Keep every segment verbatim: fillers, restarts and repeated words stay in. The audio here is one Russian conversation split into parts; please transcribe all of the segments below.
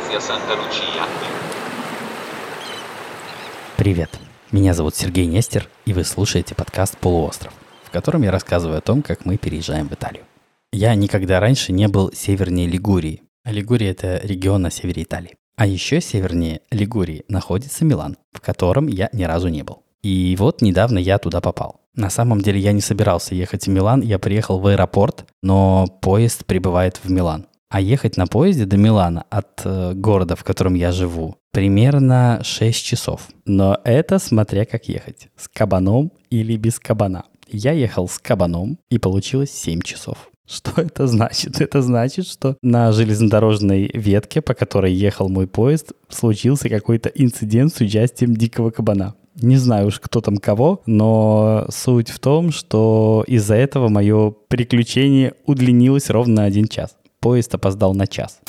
Venezia Santa Lucia. Привет, меня зовут Сергей Нестер, и вы слушаете подкаст «Полуостров», в котором я рассказываю о том, как мы переезжаем в Италию. Я никогда раньше не был севернее Лигурии. А Лигурия – это регион на севере Италии. А еще севернее Лигурии находится Милан, в котором я ни разу не был. И вот недавно я туда попал. На самом деле я не собирался ехать в Милан, я приехал в аэропорт, но поезд прибывает в Милан. А ехать на поезде до Милана от э, города, в котором я живу, примерно шесть часов. Но это смотря как ехать, с кабаном или без кабана. Я ехал с кабаном, и получилось семь часов. Что это значит? Это значит, что на железнодорожной ветке, по которой ехал мой поезд, случился какой-то инцидент с участием дикого кабана. Не знаю уж, кто там кого, но суть в том, что из-за этого мое приключение удлинилось ровно на один час. Поезд опоздал на час.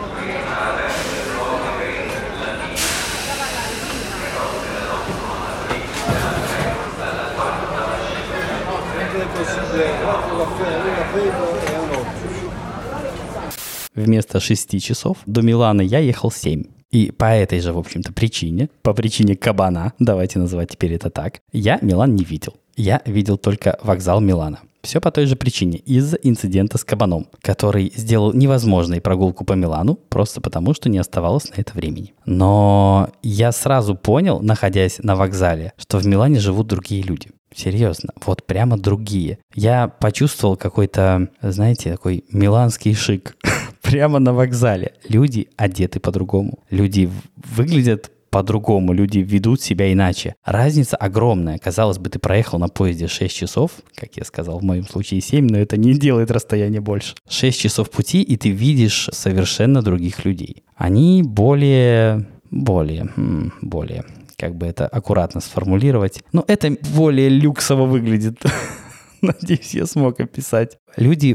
Вместо шести часов до Милана я ехал семь. И по этой же, в общем-то, причине, по причине кабана, давайте называть теперь это так, я Милан не видел. Я видел только вокзал Милана. Все по той же причине, из-за инцидента с кабаном, который сделал невозможной прогулку по Милану, просто потому, что не оставалось на это времени. Но я сразу понял, находясь на вокзале, что в Милане живут другие люди. Серьезно, вот прямо другие. Я почувствовал какой-то, знаете, такой миланский шик. Прямо на вокзале. Люди одеты по-другому. Люди выглядят по-другому. Люди ведут себя иначе. Разница огромная. Казалось бы, ты проехал на поезде шесть часов, как я сказал, в моем случае семь, но это не делает расстояние больше. шесть часов пути, и ты видишь совершенно других людей. Они более... более... более... как бы это аккуратно сформулировать. Но это более люксово выглядит. Надеюсь, я смог описать. Люди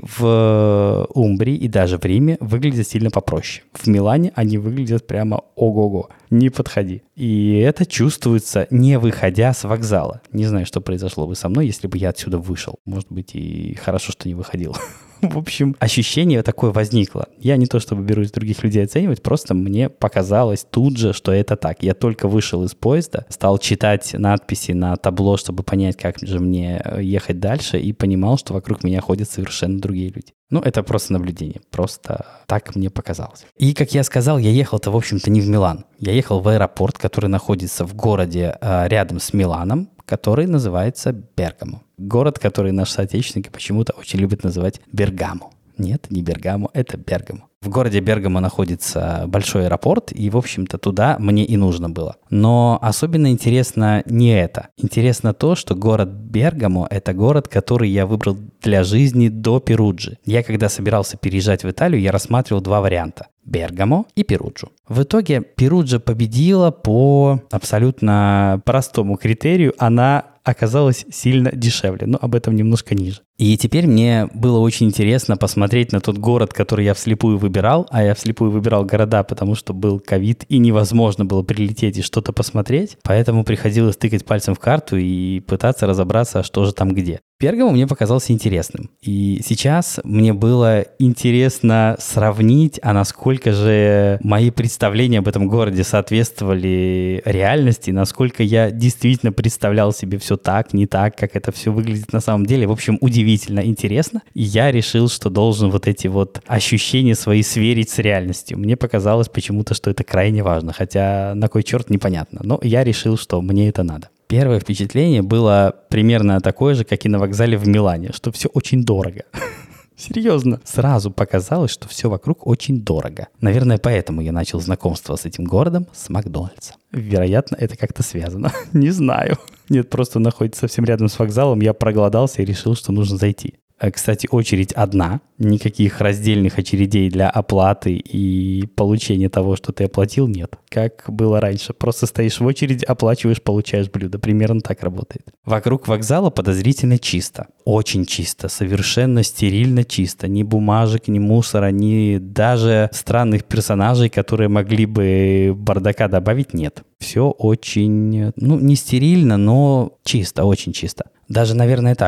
в Умбрии и даже в Риме выглядят сильно попроще. В Милане они выглядят прямо ого-го. Не подходи. И это чувствуется, не выходя с вокзала. Не знаю, что произошло бы со мной, если бы я отсюда вышел. Может быть, и хорошо, что не выходил. В общем, ощущение такое возникло. Я не то чтобы берусь других людей оценивать, просто мне показалось тут же, что это так. Я только вышел из поезда, стал читать надписи на табло, чтобы понять, как же мне ехать дальше, и понимал, что вокруг меня ходят совершенно другие люди. Ну, это просто наблюдение. Просто так мне показалось. И, как я сказал, я ехал-то, в общем-то, не в Милан. Я ехал в аэропорт, который находится в городе э, рядом с Миланом, который называется Бергамо. Город, который наши соотечественники почему-то очень любят называть Бергамо. Нет, не Бергамо, это Бергамо. В городе Бергамо находится большой аэропорт, и, в общем-то, туда мне и нужно было. Но особенно интересно не это. Интересно то, что город Бергамо – это город, который я выбрал для жизни до Перуджи. Я, когда собирался переезжать в Италию, я рассматривал два варианта – Бергамо и Перуджу. В итоге Перуджа победила по абсолютно простому критерию. Она оказалась сильно дешевле, но об этом немножко ниже. И теперь мне было очень интересно посмотреть на тот город, который я вслепую выбирал, а я вслепую выбирал города, потому что был ковид, и невозможно было прилететь и что-то посмотреть, поэтому приходилось тыкать пальцем в карту и пытаться разобраться, что же там где. Бергамо мне показался интересным, и сейчас мне было интересно сравнить, а насколько же мои представления об этом городе соответствовали реальности, насколько я действительно представлял себе все так, не так, как это все выглядит на самом деле. В общем, удивительно интересно. И я решил, что должен вот эти вот ощущения свои сверить с реальностью. Мне показалось почему-то, что это крайне важно, хотя на кой черт непонятно. Но я решил, что мне это надо. Первое впечатление было примерно такое же, как и на вокзале в Милане, что все очень дорого. Серьезно. Сразу показалось, что все вокруг очень дорого. Наверное, поэтому я начал знакомство с этим городом с Макдональдса. Вероятно, это как-то связано. Не знаю. Нет, просто находится совсем рядом с вокзалом. Я проголодался и решил, что нужно зайти. Кстати, очередь одна. Никаких раздельных очередей для оплаты и получения того, что ты оплатил, нет. Как было раньше. Просто стоишь в очереди, оплачиваешь, получаешь блюдо. Примерно так работает. Вокруг вокзала подозрительно чисто. Очень чисто. Совершенно стерильно чисто. Ни бумажек, ни мусора, ни даже странных персонажей, которые могли бы бардака добавить, нет. Все очень, ну, не стерильно, но чисто, очень чисто. Даже, наверное, так.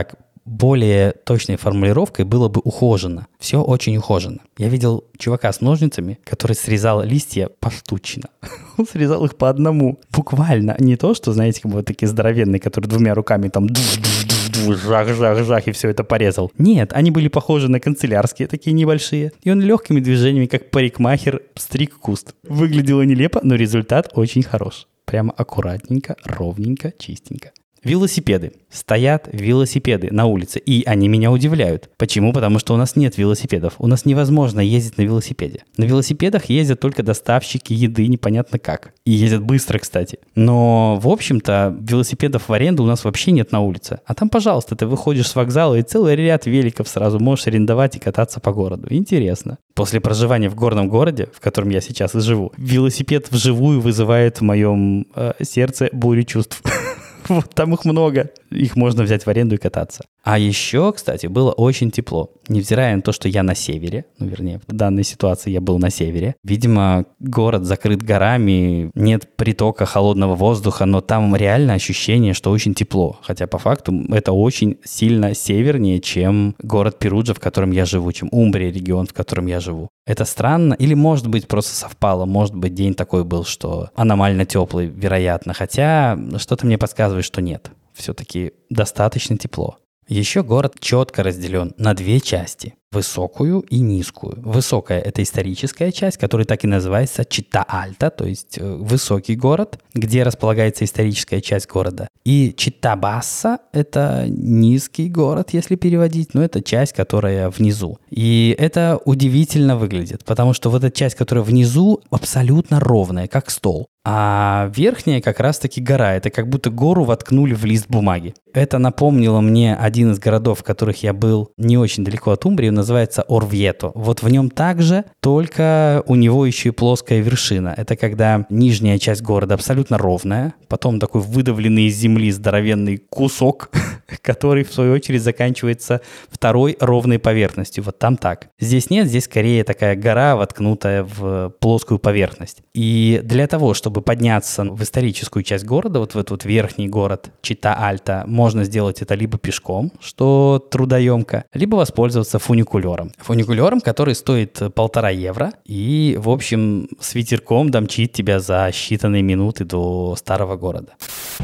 более точной формулировкой было бы ухоженно. Все очень ухоженно. Я видел чувака с ножницами, который срезал листья поштучно. Он срезал их по одному. Буквально. Не то, что, знаете, как бы вот такие здоровенные, которые двумя руками там жах-жах-жах и все это порезал. Нет, они были похожи на канцелярские, такие небольшие. И он легкими движениями, как парикмахер, стриг куст. Выглядело нелепо, но результат очень хорош. Прямо аккуратненько, ровненько, чистенько. Велосипеды. Стоят велосипеды на улице, и они меня удивляют. Почему? Потому что у нас нет велосипедов. У нас невозможно ездить на велосипеде. На велосипедах ездят только доставщики еды непонятно как. И ездят быстро, кстати. Но, в общем-то, велосипедов в аренду у нас вообще нет на улице. А там, пожалуйста, ты выходишь с вокзала, и целый ряд великов сразу можешь арендовать и кататься по городу. Интересно. После проживания в горном городе, в котором я сейчас и живу, велосипед вживую вызывает в моем э, сердце бурю чувств. Вот там их много. Их можно взять в аренду и кататься. А еще, кстати, было очень тепло. Невзирая на то, что я на севере, ну, вернее, в данной ситуации я был на севере. Видимо, город закрыт горами, нет притока холодного воздуха, но там реально ощущение, что очень тепло. Хотя по факту это очень сильно севернее, чем город Перуджа, в котором я живу, чем Умбрия, регион, в котором я живу. Это странно, или, может быть, просто совпало. Может быть, день такой был, что аномально теплый, вероятно. Хотя что-то мне подсказывает, что нет. Все-таки достаточно тепло. Еще город четко разделен на две части. Высокую и низкую. Высокая – это историческая часть, которая так и называется Чита-Альта, то есть э, высокий город, где располагается историческая часть города. И Чита-Басса – это низкий город, если переводить, но это часть, которая внизу. И это удивительно выглядит, потому что вот эта часть, которая внизу, абсолютно ровная, как стол. А верхняя как раз-таки гора. Это как будто гору воткнули в лист бумаги. Это напомнило мне один из городов, в которых я был не очень далеко от Умбрии, называется Орвьето. Вот в нем также, только у него еще и плоская вершина. Это когда нижняя часть города абсолютно ровная, потом такой выдавленный из земли здоровенный кусок, который в свою очередь заканчивается второй ровной поверхностью. Вот там так. Здесь нет, здесь скорее такая гора, воткнутая в плоскую поверхность. И для того, чтобы подняться в историческую часть города, вот в этот верхний город Чита-Альта, можно сделать это либо пешком, что трудоемко, либо воспользоваться фуникулером. Фуникулером, который стоит полтора евро и, в общем, с ветерком домчит тебя за считанные минуты до старого города.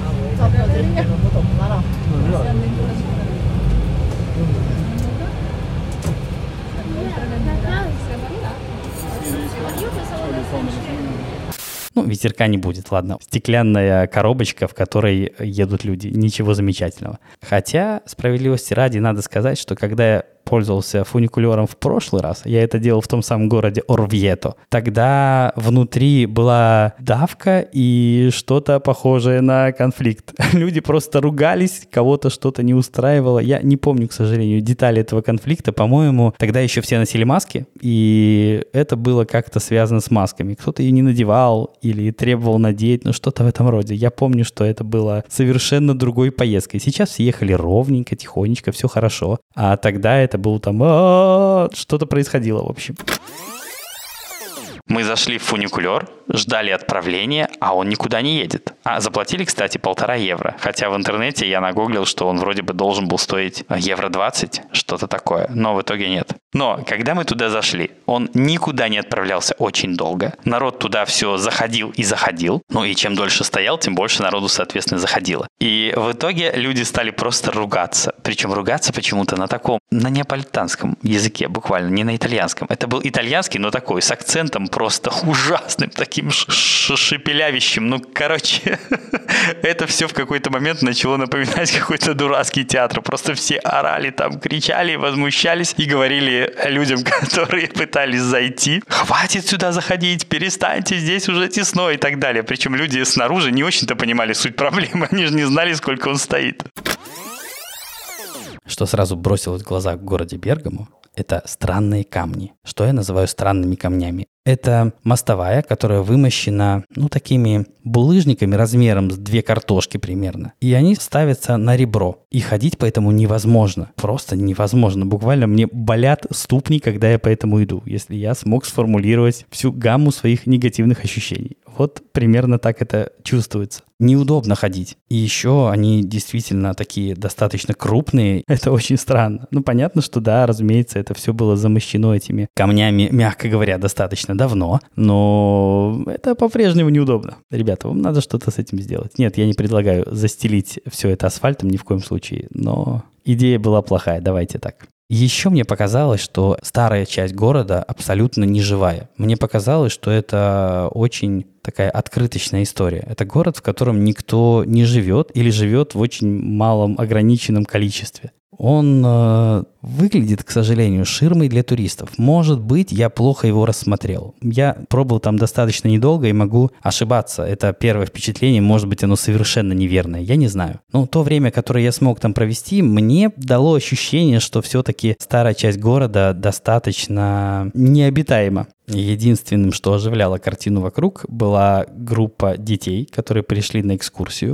Ну, ветерка не будет, ладно. Стеклянная коробочка, в которой едут люди. Ничего замечательного. Хотя, справедливости ради, надо сказать, что когда я пользовался фуникулером в прошлый раз, я это делал в том самом городе Орвьето, тогда внутри была давка и что-то похожее на конфликт. Люди просто ругались, кого-то что-то не устраивало. Я не помню, к сожалению, детали этого конфликта. По-моему, тогда еще все носили маски, и это было как-то связано с масками. Кто-то ее не надевал или требовал надеть, ну что-то в этом роде. Я помню, что это было совершенно другой поездкой. Сейчас все ехали ровненько, тихонечко, все хорошо. А тогда это было там что-то происходило, в общем. Мы зашли в фуникулер, ждали отправления, а он никуда не едет. А заплатили, кстати, полтора евро. Хотя в интернете я нагуглил, что он вроде бы должен был стоить евро двадцать, что-то такое. Но в итоге нет. Но когда мы туда зашли, он никуда не отправлялся очень долго. Народ туда все заходил и заходил. Ну и чем дольше стоял, тем больше народу, соответственно, заходило. И в итоге люди стали просто ругаться. Причем ругаться почему-то на таком, на неаполитанском языке, буквально, не на итальянском. Это был итальянский, но такой, с акцентом просто ужасным, таким шепелявящим. Ну, короче, это все в какой-то момент начало напоминать какой-то дурацкий театр. Просто все орали там, кричали, возмущались и говорили людям, которые пытались зайти: хватит сюда заходить, перестаньте, здесь уже тесно и так далее. Причем люди снаружи не очень-то понимали суть проблемы, они же не знали, сколько он стоит. Что сразу бросилось в глаза в городе Бергамо, это странные камни. Что я называю странными камнями? Это мостовая, которая вымощена, ну, такими булыжниками размером с две картошки примерно. И они ставятся на ребро. И ходить по этому невозможно. Просто невозможно. Буквально мне болят ступни, когда я по этому иду. Если я смог сформулировать всю гамму своих негативных ощущений. Вот примерно так это чувствуется. Неудобно ходить. И еще они действительно такие достаточно крупные. Это очень странно. Ну, понятно, что да, разумеется, это все было замощено этими камнями, мягко говоря, достаточно давно. Но это по-прежнему неудобно. Ребята, вам надо что-то с этим сделать. Нет, я не предлагаю застелить все это асфальтом ни в коем случае. Но идея была плохая, давайте так. Еще мне показалось, что старая часть города абсолютно неживая. Мне показалось, что это очень такая открыточная история. Это город, в котором никто не живет или живет в очень малом ограниченном количестве. Он э, выглядит, к сожалению, ширмой для туристов. Может быть, я плохо его рассмотрел. Я пробовал там достаточно недолго и могу ошибаться. Это первое впечатление, может быть, оно совершенно неверное. Я не знаю. Но то время, которое я смог там провести, мне дало ощущение, что все-таки старая часть города достаточно необитаема. Единственным, что оживляло картину вокруг, была группа детей, которые пришли на экскурсию.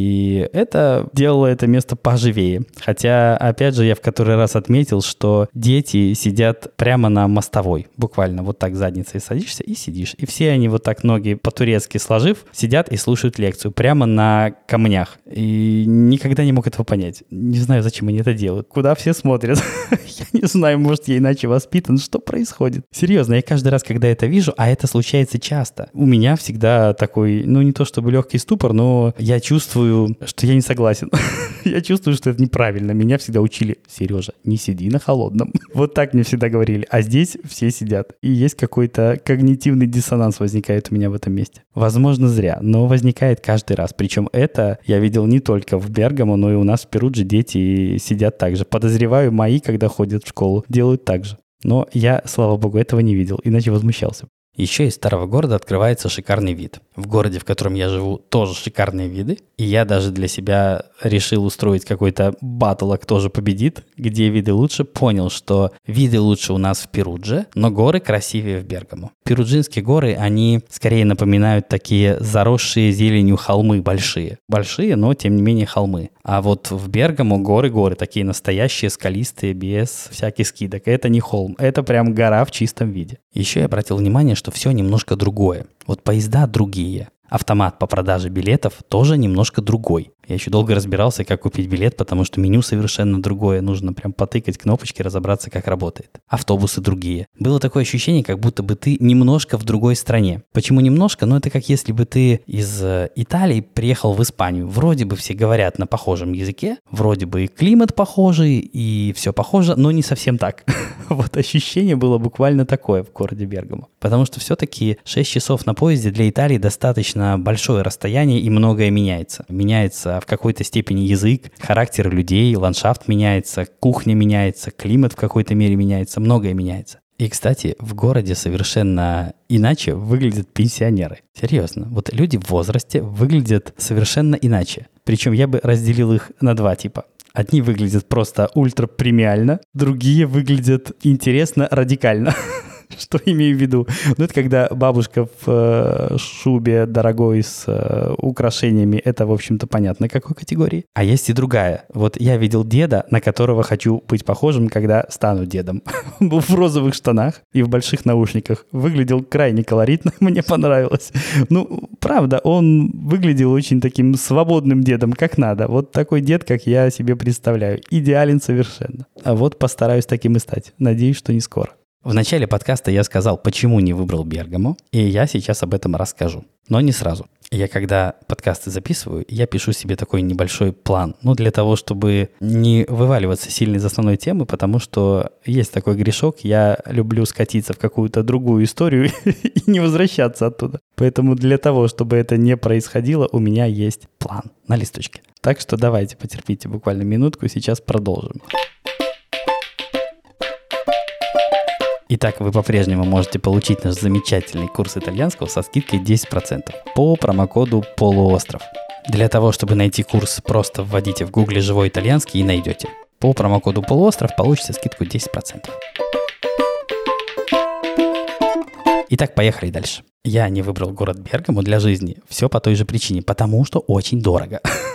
И это делало это место поживее. Хотя, опять же, я в который раз отметил, что дети сидят прямо на мостовой. Буквально вот так задницей садишься и сидишь. И все они вот так ноги по-турецки сложив, сидят и слушают лекцию прямо на камнях. И никогда не мог этого понять. Не знаю, зачем они это делают. Куда все смотрят? Я не знаю, может, я иначе воспитан. Что происходит? Серьезно, я каждый раз, когда это вижу, а это случается часто, у меня всегда такой, ну не то чтобы легкий ступор, но я чувствую, что я не согласен. Я чувствую, что это неправильно. Меня всегда учили: Сережа, не сиди на холодном. Вот так мне всегда говорили. А здесь все сидят. И есть какой-то когнитивный диссонанс возникает у меня в этом месте. Возможно, зря, но возникает каждый раз. Причем это я видел не только в Бергамо, но и у нас в Перудже дети сидят так же. Подозреваю, мои, когда ходят в школу, делают так же. Но я, слава богу, этого не видел, иначе возмущался. Еще из старого города открывается шикарный вид. В городе, в котором я живу, тоже шикарные виды. И я даже для себя решил устроить какой-то баттл, а кто же победит, где виды лучше. Понял, что виды лучше у нас в Перудже, но горы красивее в Бергамо. Перуджинские горы, они скорее напоминают такие заросшие зеленью холмы большие. Большие, но тем не менее холмы. А вот в Бергамо горы-горы, такие настоящие, скалистые, без всяких скидок. Это не холм, это прям гора в чистом виде. Еще я обратил внимание, что все немножко другое. Вот поезда другие. Автомат по продаже билетов тоже немножко другой. Я еще долго разбирался, как купить билет, потому что меню совершенно другое. Нужно прям потыкать кнопочки, разобраться, как работает. Автобусы другие. Было такое ощущение, как будто бы ты немножко в другой стране. Почему немножко? Ну, это как если бы ты из Италии приехал в Испанию. Вроде бы все говорят на похожем языке, вроде бы и климат похожий, и все похоже, но не совсем так. Вот ощущение было буквально такое в городе Бергамо. Потому что все-таки шесть часов на поезде для Италии достаточно большое расстояние, и многое меняется. Меняется в какой-то степени язык, характер людей, ландшафт меняется, кухня меняется, климат в какой-то мере меняется, многое меняется. И, кстати, в городе совершенно иначе выглядят пенсионеры. Серьезно. Вот люди в возрасте выглядят совершенно иначе. Причем я бы разделил их на два типа. Одни выглядят просто ультра-премиально, другие выглядят интересно, радикально. Что имею в виду? Ну, это когда бабушка в э, шубе дорогой с э, украшениями, это, в общем-то, понятно, какой категории. А есть и другая. Вот я видел деда, на которого хочу быть похожим, когда стану дедом. Был в розовых штанах и в больших наушниках. Выглядел крайне колоритно, мне понравилось. Ну, правда, он выглядел очень таким свободным дедом, как надо. Вот такой дед, как я себе представляю. Идеален совершенно. А вот постараюсь таким и стать. Надеюсь, что не скоро. В начале подкаста я сказал, почему не выбрал Бергамо, и я сейчас об этом расскажу. Но не сразу. Я когда подкасты записываю, я пишу себе такой небольшой план. Ну, для того, чтобы не вываливаться сильно из основной темы, потому что есть такой грешок, я люблю скатиться в какую-то другую историю и не возвращаться оттуда. Поэтому для того, чтобы это не происходило, у меня есть план на листочке. Так что давайте потерпите буквально минутку, сейчас продолжим. Итак, вы по-прежнему можете получить наш замечательный курс итальянского со скидкой десять процентов по промокоду «Полуостров». Для того, чтобы найти курс, просто вводите в гугле «Живой итальянский» и найдете. По промокоду «Полуостров» получите скидку десять процентов. Итак, поехали дальше. Я не выбрал город Бергамо для жизни. Все по той же причине, потому что очень дорого.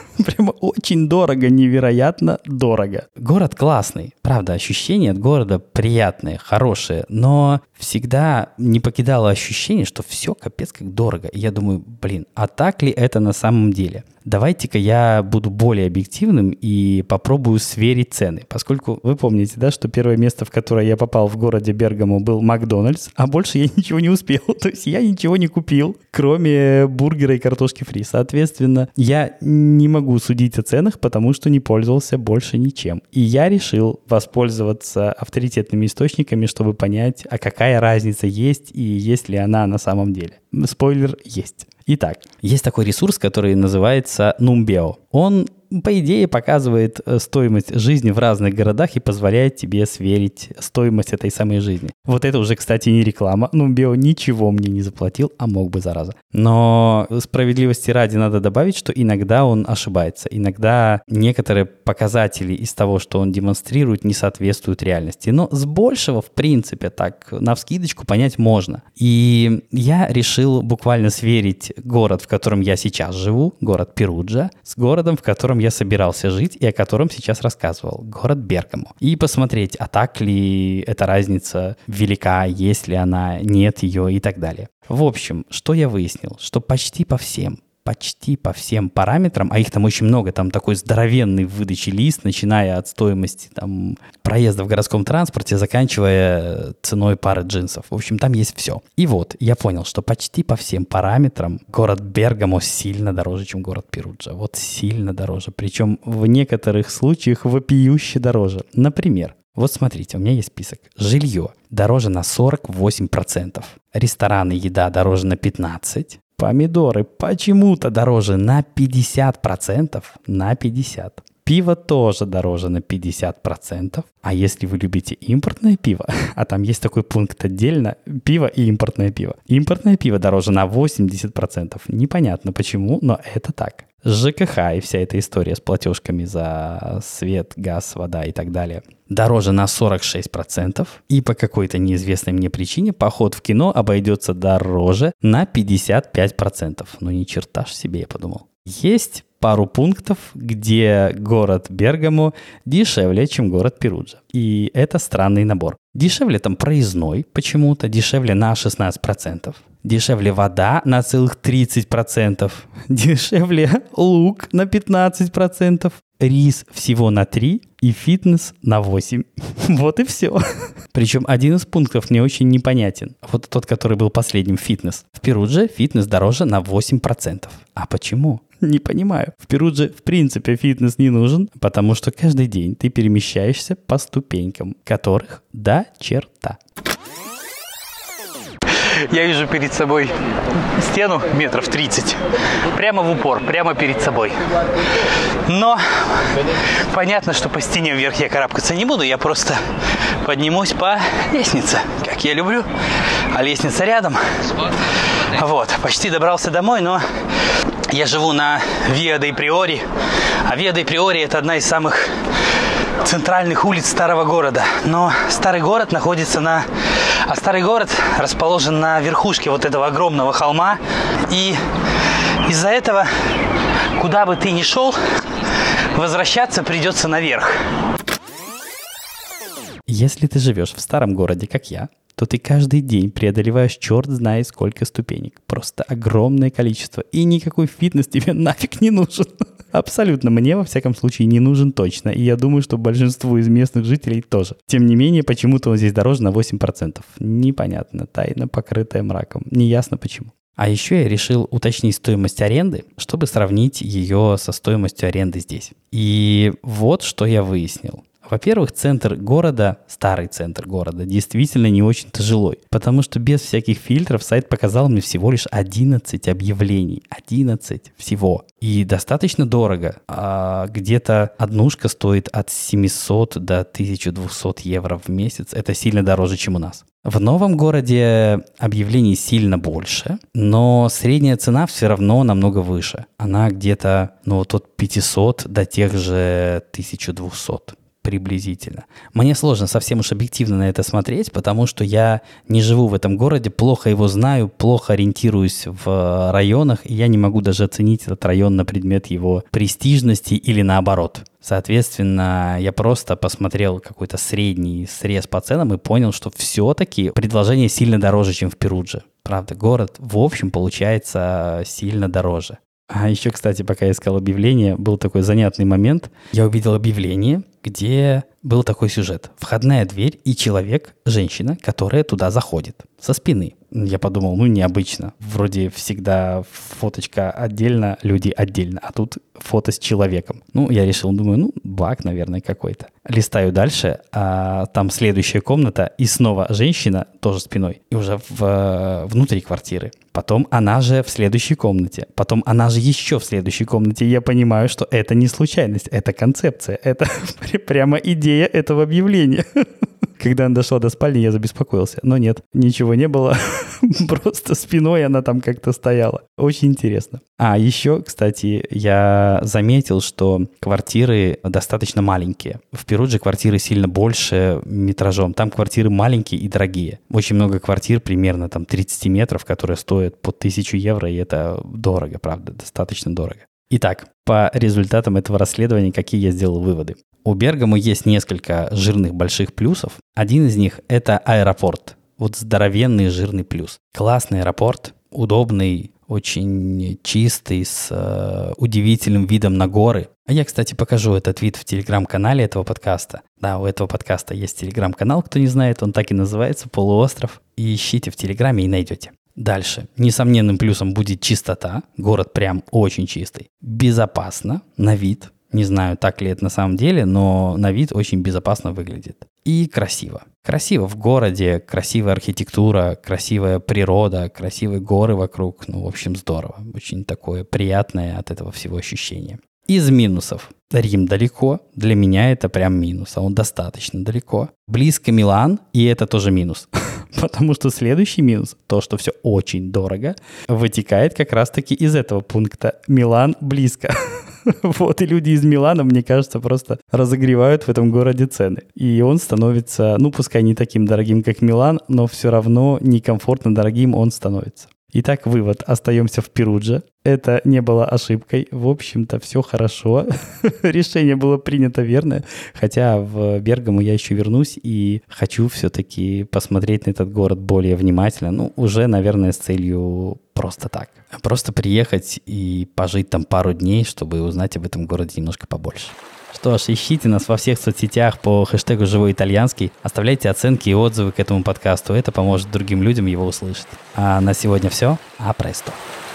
Прямо очень дорого, невероятно дорого. Город классный. Правда, ощущения от города приятные, хорошие. Но всегда не покидало ощущение, что все капец как дорого. И я думаю, блин, а так ли это на самом деле? Давайте-ка я буду более объективным и попробую сверить цены. Поскольку вы помните, да, что первое место, в которое я попал в городе Бергамо, был Макдональдс, а больше я ничего не успел. То есть я ничего не купил, кроме бургера и картошки фри. Соответственно, я не могу судить о ценах, потому что не пользовался больше ничем. И я решил воспользоваться авторитетными источниками, чтобы понять, а какая разница есть и есть ли она на самом деле. Спойлер, есть. Итак, есть такой ресурс, который называется Numbeo. Он, по идее, показывает стоимость жизни в разных городах и позволяет тебе сверить стоимость этой самой жизни. Вот это уже, кстати, не реклама. Numbeo ничего мне не заплатил, а мог бы, зараза. Но справедливости ради надо добавить, что иногда он ошибается. Иногда некоторые показатели из того, что он демонстрирует, не соответствуют реальности. Но с большего, в принципе, так навскидочку понять можно. И я решил буквально сверить город, в котором я сейчас живу, город Перуджа, с городом, в котором я собирался жить и о котором сейчас рассказывал, город Бергамо. И посмотреть, а так ли эта разница велика, есть ли она, нет ее и так далее. В общем, что я выяснил? Что почти по всем, почти по всем параметрам, а их там очень много, там такой здоровенный в выдаче лист, начиная от стоимости там, проезда в городском транспорте, заканчивая ценой пары джинсов. В общем, там есть все. И вот, я понял, что почти по всем параметрам город Бергамо сильно дороже, чем город Перуджа. Вот сильно дороже. Причем в некоторых случаях вопиюще дороже. Например, вот смотрите, у меня есть список. Жилье дороже на сорок восемь процентов. Рестораны, еда дороже на пятнадцать процентов. Помидоры почему-то дороже на пятьдесят процентов. На пятьдесят процентов. Пиво тоже дороже на пятьдесят процентов. А если вы любите импортное пиво, а там есть такой пункт отдельно, пиво и импортное пиво. Импортное пиво дороже на восемьдесят процентов. Непонятно почему, но это так. ЖКХ и вся эта история с платежками за свет, газ, вода и так далее дороже на сорок шесть процентов. И по какой-то неизвестной мне причине поход в кино обойдется дороже на пятьдесят пять процентов. Ну ни черта ж себе, я подумал. Есть пару пунктов, где город Бергамо дешевле, чем город Перуджа. И это странный набор. Дешевле там проездной почему-то, дешевле на шестнадцать процентов. Дешевле вода на целых тридцать процентов. Дешевле лук на пятнадцать процентов. Рис всего на три процента и фитнес на восемь процентов. Вот и все. Причем один из пунктов мне очень непонятен. Вот тот, который был последним, фитнес. В Перудже фитнес дороже на восемь процентов. А почему? Не понимаю. В Перудже в принципе фитнес не нужен, потому что каждый день ты перемещаешься по ступенькам, которых до черта. Я вижу перед собой стену метров тридцать. Прямо в упор, прямо перед собой. Но понятно, что по стене вверх я карабкаться не буду. Я просто поднимусь по лестнице, как я люблю. А лестница рядом. Вот, почти добрался домой, но я живу на Виа дей Приори. А Виа дей Приори – это одна из самых центральных улиц старого города. Но старый город находится на... А старый город расположен на верхушке вот этого огромного холма. И из-за этого, куда бы ты ни шел, возвращаться придется наверх. Если ты живешь в старом городе, как я, то ты каждый день преодолеваешь черт знает сколько ступенек. Просто огромное количество. И никакой фитнес тебе нафиг не нужен. Абсолютно. Мне, во всяком случае, не нужен точно. И я думаю, что большинству из местных жителей тоже. Тем не менее, почему-то он здесь дороже на восемь процентов. Непонятно. Тайна, покрытая мраком. Неясно почему. А еще я решил уточнить стоимость аренды, чтобы сравнить ее со стоимостью аренды здесь. И вот что я выяснил. Во-первых, центр города, старый центр города, действительно не очень-то жилой, потому что без всяких фильтров сайт показал мне всего лишь одиннадцать объявлений. одиннадцать всего. И достаточно дорого. А где-то однушка стоит от семьсот до тысяча двести евро в месяц. Это сильно дороже, чем у нас. В новом городе объявлений сильно больше, но средняя цена все равно намного выше. Она где-то ну, вот от пятисот до тех же тысячи двухсот. приблизительно. Мне сложно совсем уж объективно на это смотреть, потому что я не живу в этом городе, плохо его знаю, плохо ориентируюсь в районах, и я не могу даже оценить этот район на предмет его престижности или наоборот. Соответственно, я просто посмотрел какой-то средний срез по ценам и понял, что все-таки предложение сильно дороже, чем в Перудже. Правда, город в общем получается сильно дороже. А еще, кстати, пока я искал объявление, был такой занятный момент. Я увидел объявление, где был такой сюжет. Входная дверь и человек, женщина, которая туда заходит со спины. Я подумал, ну, необычно. Вроде всегда фоточка отдельно, люди отдельно, а тут фото с человеком. Ну, я решил, думаю, ну, баг, наверное, какой-то. Листаю дальше, а там следующая комната, и снова женщина, тоже спиной, и уже в, внутри квартиры. Потом она же в следующей комнате. Потом она же еще в следующей комнате. И я понимаю, что это не случайность, это концепция. Это прямо идея этого объявления. Когда она дошла до спальни, я забеспокоился. Но нет, ничего не было. Просто спиной она там как-то стояла. Очень интересно. А еще, кстати, я заметил, что квартиры достаточно маленькие. В Перудже квартиры сильно больше метражом. Там квартиры маленькие и дорогие. Очень много квартир, примерно там тридцать метров, которые стоят по тысячу евро, и это дорого, правда, достаточно дорого. Итак, по результатам этого расследования, какие я сделал выводы? У Бергамо есть несколько жирных больших плюсов. Один из них – это аэропорт. Вот здоровенный жирный плюс. Классный аэропорт, удобный, очень чистый, с э, удивительным видом на горы. А я, кстати, покажу этот вид в телеграм-канале этого подкаста. Да, у этого подкаста есть телеграм-канал, кто не знает, он так и называется «Полуостров». И ищите в телеграме и найдете. Дальше. Несомненным плюсом будет чистота. Город прям очень чистый. Безопасно на вид. Не знаю, так ли это на самом деле, но на вид очень безопасно выглядит. И красиво. Красиво в городе, красивая архитектура, красивая природа, красивые горы вокруг. Ну, в общем, здорово. Очень такое приятное от этого всего ощущение. Из минусов. Рим далеко. Для меня это прям минус. А он достаточно далеко. Близко Милан, и это тоже минус. Потому что следующий минус, то, что все очень дорого, вытекает как раз-таки из этого пункта. Милан близко. Вот, и люди из Милана, мне кажется, просто разогревают в этом городе цены. И он становится, ну, пускай не таким дорогим, как Милан, но все равно некомфортно дорогим он становится. Итак, вывод. Остаемся в Перудже. Это не было ошибкой. В общем-то, все хорошо. Решение было принято верное. Хотя в Бергамо я еще вернусь и хочу все-таки посмотреть на этот город более внимательно. Ну, уже, наверное, с целью просто так. Просто приехать и пожить там пару дней, чтобы узнать об этом городе немножко побольше. Что ж, ищите нас во всех соцсетях по хэштегу «Живой итальянский». Оставляйте оценки и отзывы к этому подкасту. Это поможет другим людям его услышать. А на сегодня все. А престо.